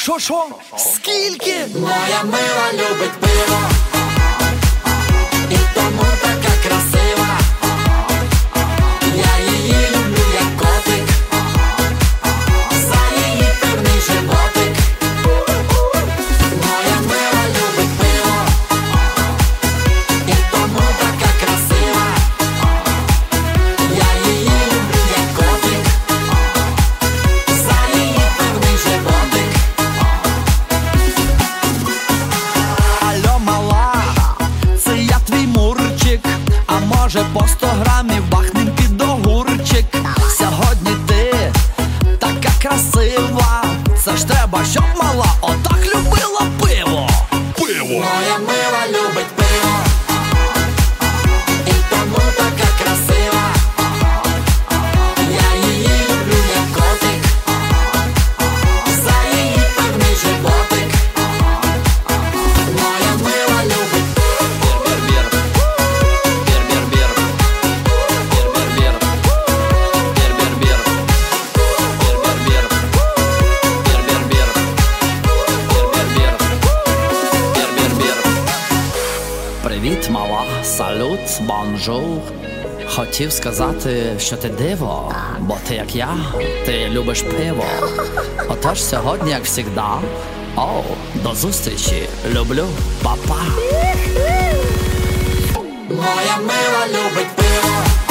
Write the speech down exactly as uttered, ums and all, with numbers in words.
Шо, шо? Скільки? Моя мила любить пиво, і тому така красива. Я її люблю як котик, за її певний животик. Моя мила любить пиво, і тому така красива. Я її люблю як котик, за її певний животик. Алло, мала, це я твій мурчик, а може по сто грамів бахнем під огурчик. Сьогодні ти така красива, це ж треба, щоб мала отак любила пиво. Пиво. Моя мила любить пиво, і тому така красива. Я її люблю як котик, за її певний животик. Моя мила любить Привіт, мала, салют, бонжур. Хотів сказати, що ти диво, бо ти як я, ти любиш пиво. Отож сьогодні, як завжди, о, до зустрічі, люблю, па-па. Моя мила любить пиво,